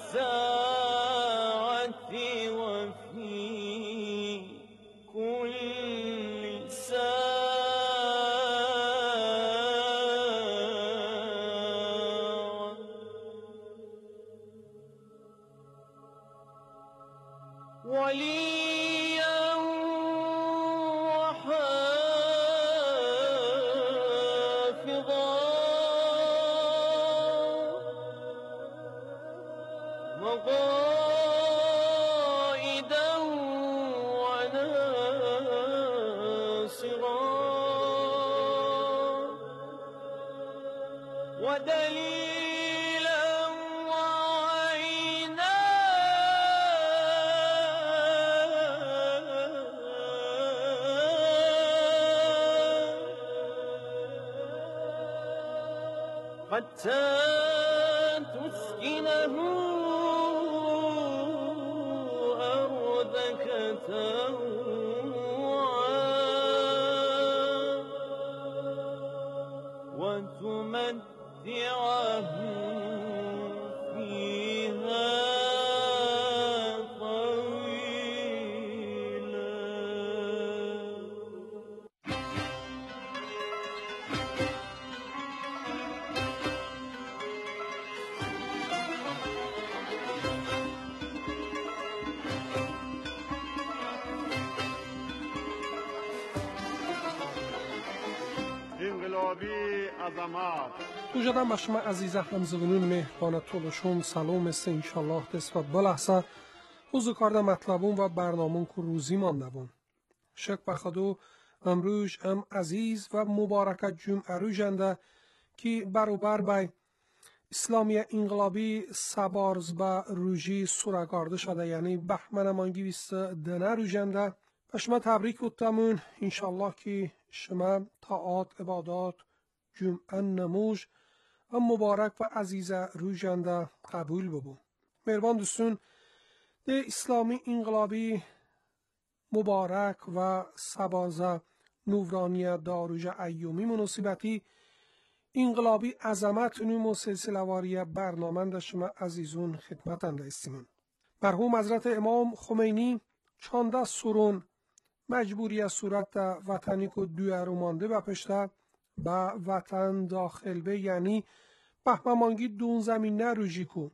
الساعة وفي كل ساعة وليا وحافظا وقائدا وناصرا ودليلا وعينا حتى تسكنه أرضك طوعا وتمتعه فيها طويلا. انقلابی عظمت وجدم به شما عزیز همزبانون مهربان طولشون سلام است انشالله دست و بلحظه حضور کرده مطلبون و برنامون که روزی مانده بون شک بخدو امروز عزیز و مبارکت جمعه روزنده که برابر بای اسلامی انقلابی سبارز با روژی سورگارده شده، یعنی بهمن مانگی ویست دنه روژنده. و شما تبریک بودتمون. انشالله که شما طاعات عبادات جمعه نموز و مبارک و عزیز روژنده قبول ببون. مهربان دوستون، ده اسلامی انقلابی مبارک و سبازه نورانی داروژ ایومی مناسبتی انقلابی عظمت نمو سلسله واری برنامه شما عزیزون خدمتنده استیمون. مرحوم حضرت امام خمینی چانده سرون مجبوری صورت وطنی که دویرو مانده بپشته با وطن داخل به، یعنی بهممانگی دون زمین روژی کو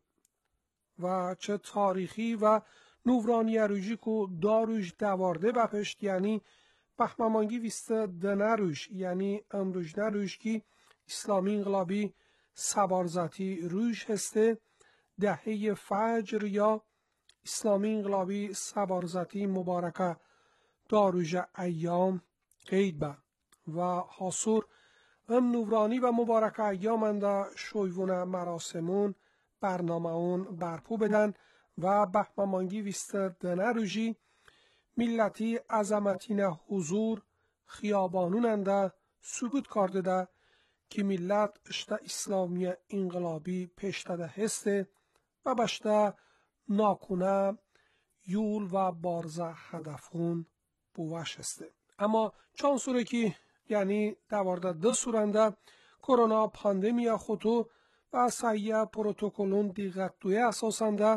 و چه تاریخی و نورانی روژی کو داروژ دوارده بپشت، یعنی بهممانگی ویست دنه روش، یعنی امروژ نروش کی اسلامی انقلابی سبارزاتی روش هسته دهه فجر یا اسلامی انقلابی سبارزاتی مبارکه داروژ ایام قید با و حاصور ام نورانی و مبارک ایام انده شویون مراسمون برنامه اون برپو بدن و بهممانگی ویست دنه روژی ملتی عظمتین حضور خیابانون انده ثبوت کرده ده که ملت اشته اسلامی انقلابی پیشتده هسته و بشته ناکنه یول و بارزه هدفون بوش هسته. اما چون سوره که یعنی دوارده ده سورنده کرونا پاندمیا خودو و سایه پروتوکولون دیگت دوی اساسنده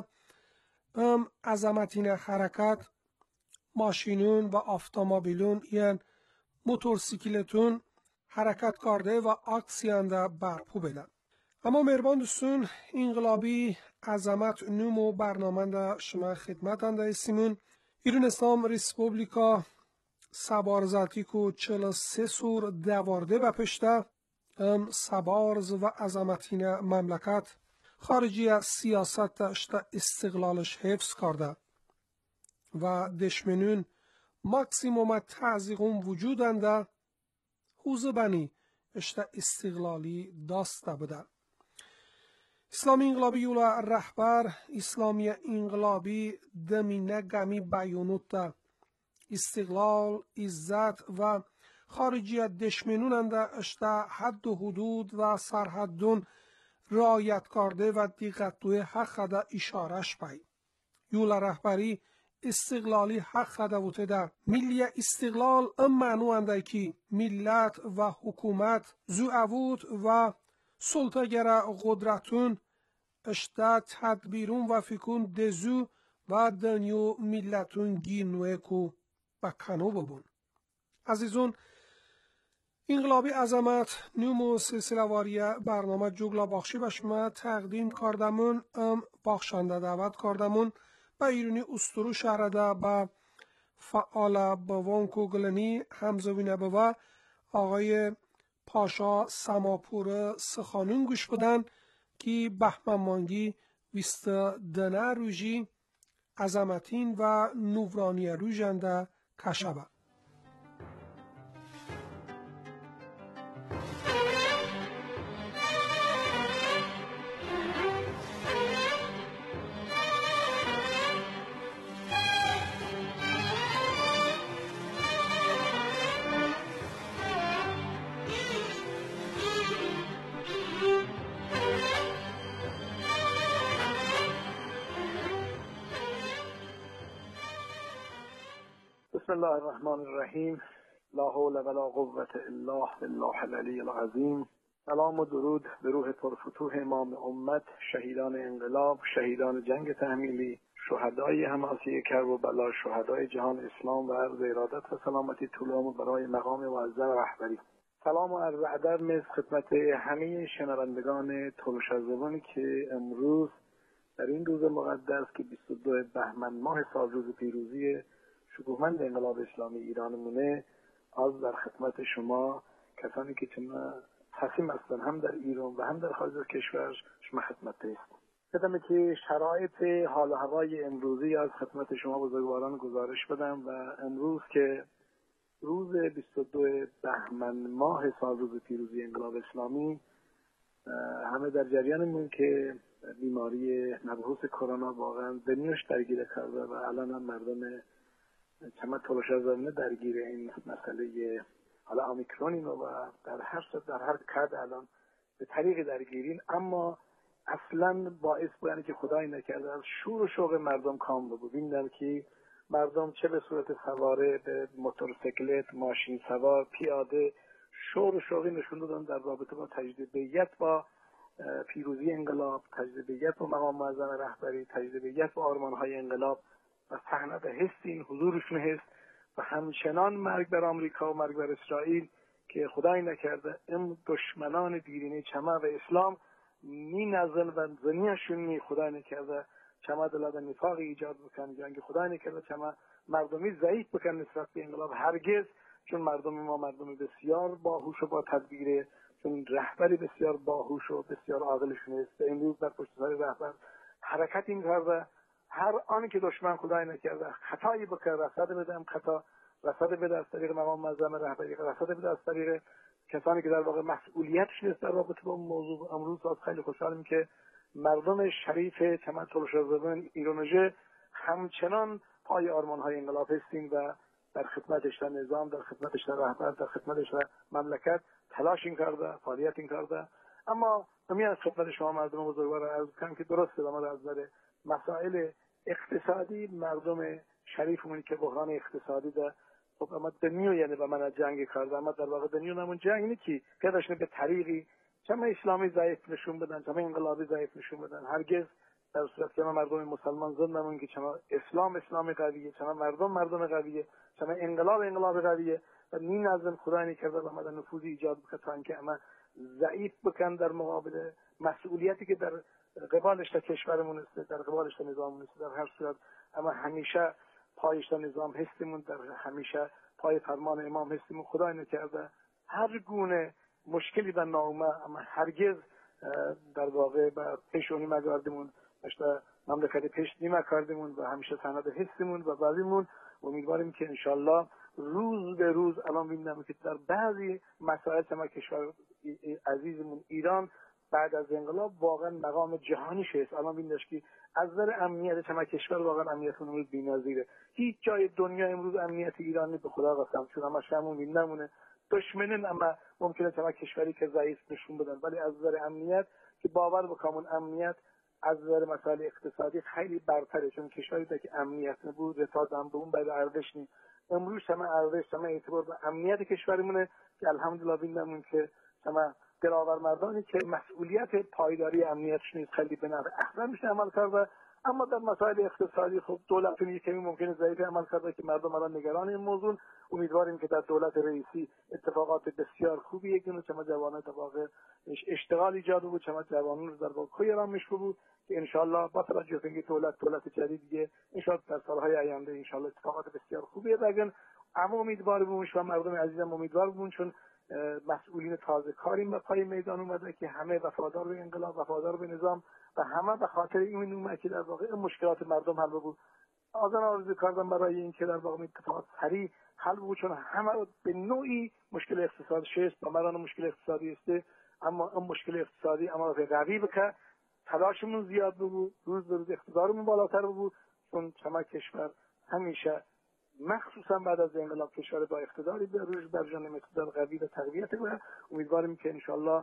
عظمتین حرکت ماشینون و автомобилون یعنی موتورسیکلتون حرکت کرده و اکسیانده برپو بدن. اما مهربان دوستون، انقلابی عظمت نمو برنامه شما خدمتنده استیمون. ایران اسلام ریسپوبلیکا سبارزاتی کو 43 سور دوارده بپشته سبارز و عظمتین مملکت خارجی از سیاست اشته استقلالش حفظ کرده و دشمنون ماکسیموم تعزیقون وجودنده حوزه بنی اشته استقلالی داسته بوده. اسلامی انقلابی یولا رهبر اسلامی انقلابی دمینه گمی بیانوت استقلال عزت و خارجیت دشمنوننده اشته حد و حدود و سرحدون رعایت کرده و دیگتوی حق ده اشارش پی. یولا رهبری استقلالی حق ده بوده ده. ملی استقلال معنو انده که ملت و حکومت زوعود و سلطگر قدرتون اشته تدبیرون و فکون دزو و دنیو ملتون گینوه کو بکنو ببون. عزیزون، انقلابی عظمت نمو سلسله واری برنامه جوگلا باخشی به شما تقدیم کردمون باخشنده دعوت کردمون با ایرونی استرو شهرده با فعال بوانکو گلنی همزوینه بوا آقای پاشا سماپور سخانون گوش بدن که بهممانگی ویست دنه روژی عظمتین و نورانی روژنده کشبه. بسم الله الرحمن الرحیم. لا حول ولا قوة الا بالله العلی العظیم. سلام و درود به روح پرفتوح امام امت، شهیدان انقلاب، شهیدان جنگ تحمیلی، شهدای حماسه کرب و بلا، شهدای جهان اسلام و عرض ارادت و سلامتی طولام برای مقام معظم رهبری. سلام و عرض ادب نیز خدمت همه شنوندگان تلوش از زبانی که امروز در این روز مقدس که 22 بهمن ماه سال روز پیروزی شکوهمند انقلاب اسلامی ایرانمونه از در خدمت شما کسانی که چون حسیم هستند هم در ایران و هم در خارج از کشور شما خدمت است. بدم که شرایط حال و هوای امروزی از خدمت شما بزرگواران گزارش بدم و امروز که روز 22 بهمن ماه سال روز پیروزی انقلاب اسلامی همه در جریانمون که بیماری مبعوث کرونا واقعا دنیاش درگیر کرده و الان هم مردم چند تلوش زمینه درگیر این مسئله حالا اومیکرون و در هر کد الان به طریق درگیرین، اما اصلا باعث بودن که خدای نکرده از شور و شوق مردم کام بگو ببینن که مردم چه به صورت سواره به موتورسیکلت، ماشین سوار، پیاده شور و شوقی نشون دادن در رابطه با تجدیدیت با پیروزی انقلاب، تجدیدیت با مقام معظم رهبری، تجدیدیت با آرمان‌های انقلاب و صحنه به حس این حضورشون هست و همچنان مرگ بر آمریکا و مرگ بر اسرائیل که خدای نکرده این دشمنان دیرینه چمه و اسلام نی نزل و زنیشون نی خدای نکرده چمه دلاد نفاق ایجاد بکن یا اینکه خدای نکرده چمه مردمی ضعیف بکن نسبت به انقلاب، هرگز. چون مردم ما مردم بسیار باهوش و با تدبیره، چون رهبری بسیار باهوش و بسیار عاقلشون است. امروز در پشت سر رهبر حرکت این کرده، هر آن که دشمن خدای نکرده خطایی بکنه رصد بده، خطا رصد بده از طریق مقام معظم رهبری، رصد بده از طریق کسانی که در واقع مسئولیتش نیست در رابطه با موضوع. امروز خیلی خوشحالم که مردم شریف چمن تلوش‌زبان ایرانوژه همچنان پای آرمان‌های انقلاب هستیم و در خدمتش در نظام، در خدمتش در رهبر، در خدمتش در مملکت تلاش این کرده، فعالیت این کرده. اما همین از خدمت شما مردم بزرگوار عرض کنم که درسته ما از نظر مسائل اقتصادی مردم شریفمون که بحران اقتصادی ده خب اما دنیو یعنی به من جنگ کرده، اما در واقع دنیو نمون جنگ نی که پیداشنه به طریقی چما اسلامی ضعیف نشون بدن، چما انقلابی ضعیف نشون بدن. هرگز در صورت که مردم مسلمان زندمون که چما اسلامی قویه، چما مردم قویه، چما انقلاب قویه و نی نظم خدای نکرده و مدن نفوذی ایجاد بکنه تا اینکه اما ضعیف بکن در مقابل مسئولیتی که در قبالش تا کشورمون است، در قبالش تا نظاممون است. در هر صورت اما همیشه پایش تا نظام هستیمون، در همیشه پای فرمان امام هستیمون. خدای نکرده هر گونه مشکلی و ناامه اما هرگز در واقع با پیشونی مگاردیمون اشتا مملکت پیش نیمه کردیمون و همیشه سند هستیمون و بعدیمون امیدواریم که انشالله روز به روز الان ببینم که در بعضی مسائل ما کشور عزیزمون ایران بعد از انقلاب واقعا مقام جهانیش است. الان ببینیش که از نظر امنیت ما کشور واقعا امنیتمون امروز بی‌نظیره. هیچ جای دنیا امروز امنیت ایرانی به خدا قسم چون ما شمون نمونه دشمنن، اما ممکنه ما کشوری که ضعیف نشون بدن، ولی از نظر امنیت که باور بکنون امنیت از نظر مسائل اقتصادی خیلی برتره، چون کشوری که امنیت نبود رساد هم به اون باید ارزش نی. امروز شما ارزش شما اعتبار به امنیت کشورمونه که الحمدلله ببینم که شما دلاور مردانی که مسئولیت پایداری امنیتش نیست خیلی به نحو احسن میشه عمل کرده. اما در مسائل اقتصادی خب دولتون یک کمی ممکنه ضعیف عمل کرده که مردم الان نگران این موضوع. امیدواریم که در دولت رئیسی اتفاقات بسیار خوبی یکنه چما جوانان در واقع اشتغال ایجاد بود، چما جوانان رو در واقع کویران میشه بود که انشالله با توجه به اینکه دولت جدید دیگه انشالله در سالهای آینده انشالله اتفاقات بسیار خوبی بگن. اما امیدوار بودیم و مردم عزیزم امیدوار بودن چون مسئولین تازه کاریم به پای میدان اومده که همه وفادار به انقلاب، وفادار به نظام و همه به خاطر این اومده که در واقع مشکلات مردم حل بود. آذان آرزو کردم برای این که در واقع اتفاقات سریع حل بود، چون همه به نوعی مشکل اقتصادی شست و مران مشکل اقتصادی است. اما این مشکل اقتصادی اما به قوی بکه تلاشمون زیاد بود، روز به روز اقتدارمون بالاتر بود، چون شما کشور همیشه مخصوصا بعد از انقلاب کشور با اقتداری به روز بر جانب اقتدار قوی و تقویت و امیدواریم که انشالله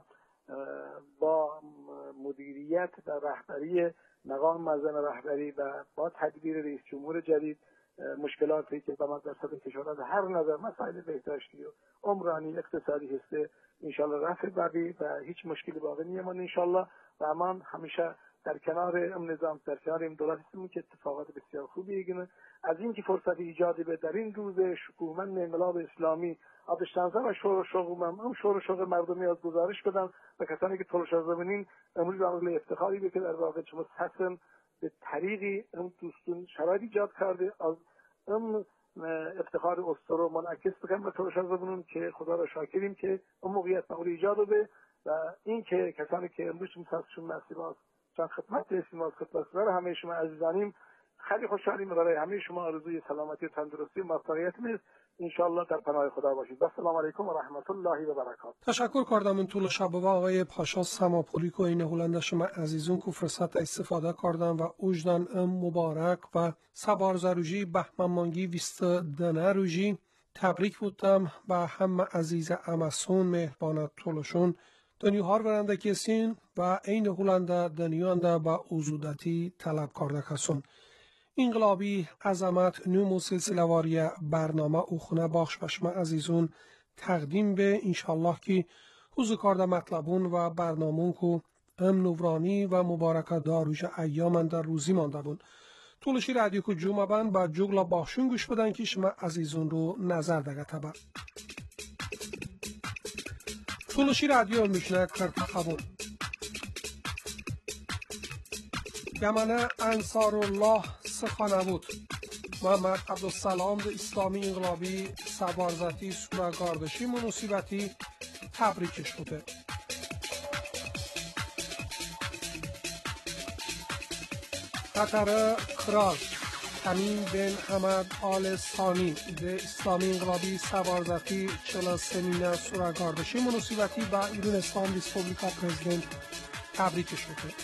با مدیریت در رهبری مقام معظم رهبری و با تدبیر رئیس جمهور جدید مشکلاتی که با درصد کشور از هر نظر مسائل بهداشتی و عمرانی اقتصادی هسته انشالله رفع بقی و هیچ مشکلی باقی نیمان انشالله و امان همیشه در کنار ام نظام، در کنار این دولت هستیم که اتفاقات بسیار خوبی ایگنه. از این که فرصت ایجادی به در این روز شکوهمند انقلاب اسلامی آبشتنزه و شور و شوق مردمی از گزارش بدم و کسانی که تلوش از زمینین امروز عمل افتخاری به که در واقع شما حسن به طریقی اون دوستون شرایط ایجاد کرده از اون افتخار استر رو منعکس بکنم به تلوش از زمینون که خدا را شاکریم که اون موقعیت مقبول ایجاد به و این که کسانی که امروز مسئولشون نصیب است چند خدمت رسیم از خدمت برای همه شما عزیزانیم خیلی خوشحالیم. برای همه شما آرزوی سلامتی و تندرستی و موفقیت نیست. انشالله در پناه خدا باشید. السلام علیکم و رحمت الله و برکاته. تشکر کردم این طول شب و آقای پاشا سماپوری که این هلنده شما عزیزون که فرصت استفاده کردن و اوجدان مبارک و سبار زروجی بهمنمانگی ویست دنه روژی تبریک بودم و همه عزیز امسون مهربانت طولشون دنیوهار ورنده کسین و این هلنده دنیانده با اوزودتی طلب کرده کسون. انقلابی عظمت نوم و سلسله واری برنامه او خونه باخش و شما عزیزون تقدیم به انشالله که حضور کرده مطلبون و برنامون که نورانی و مبارکه داروش ایامن در روزی مانده بون. طولشی رادیو که جمعه بند با جگلا باخشون گوش بدن که شما عزیزون رو نظر دگه تبر. طولشی رادیو میشنه کرد خبون. گمانه انصارالله سخانه بود. محمد عبدالسلام ده اسلامی انقلابی سبارزتی سورگاردشی منوسیبتی تبریکش بوده. قطر کرال تمیم بن حمد آل ثانی ده اسلامی انقلابی سبارزتی 43 سورگاردشی منوسیبتی با ایران اسلام ریسپوبلیکا پرزیدنت تبریکش بوده.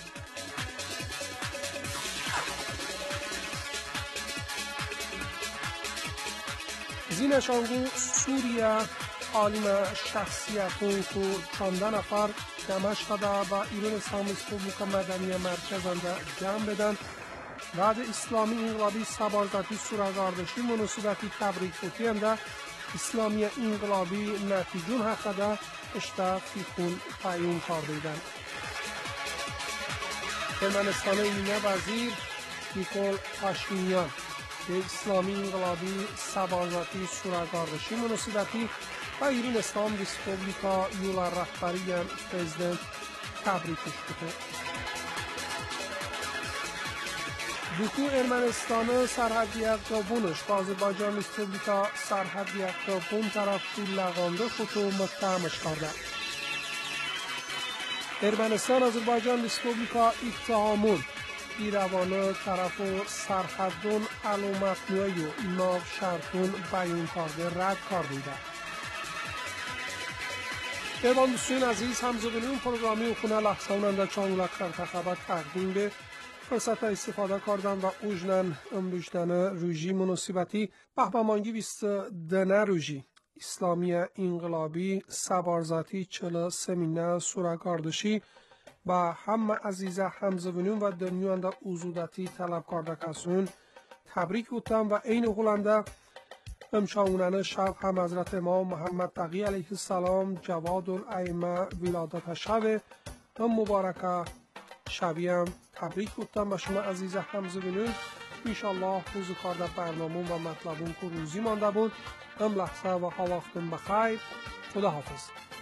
زینشانگو سوریه عالم شخصیتون که 14 نفر دمشق و ایران اسلام ریسپوبلیکا مدنی مرکزنده جمع بدن بعد اسلامی انقلابی سبارزتی سورگاردشی منوسیبتی تبریک بودند اسلامی انقلابی نتیجون حقده اشته فیخون پیون کردیدن. ارمنستان ایمینه وزیر نیکول پاشینیان به اسلامی انقلابی سبارزتی سورگاردشی منوسیبتی و ایران اسلام ریسپوبلیکا یولا رهبری پرزیدنت تبریکش بوده. دوکو ارمنستان سرحدی اقتابونش با آذربایجان ریسپوبلیکا سرحدی اقتابون طرف لغانده خودو متهمش کرده. ارمنستان آذربایجان ریسپوبلیکا اتهامون ایروانه طرف سرحدون علومت نوی و ناف شرطون بیون کرده رد کردیده. دیوان دوستان عزیز همزبانون پروگرامی و خونه لحظاننده چانگلک خبر تقدیم به فرصت استفاده کردن و اوجنن امروجدن روژی منوسیبتی بهمنمانگی 22 روژی اسلامی انقلابی سبارزتی 43 سورگاردشی با همه عزیز همزبانون و دنیانده اوزودتی طلب کرده کسون تبریک بودم و این هلنده امشاونن شب هم حضرت امام محمد تقی علیه السلام جواد الائمه ولادت شب هم مبارکه شبیم تبریک بودم و شما عزیز همزبانون انشالله حضور کرده برنامه و مطلبون که روزی مانده بود هم لحظه و ها وقتم بخیر. خدا حافظ.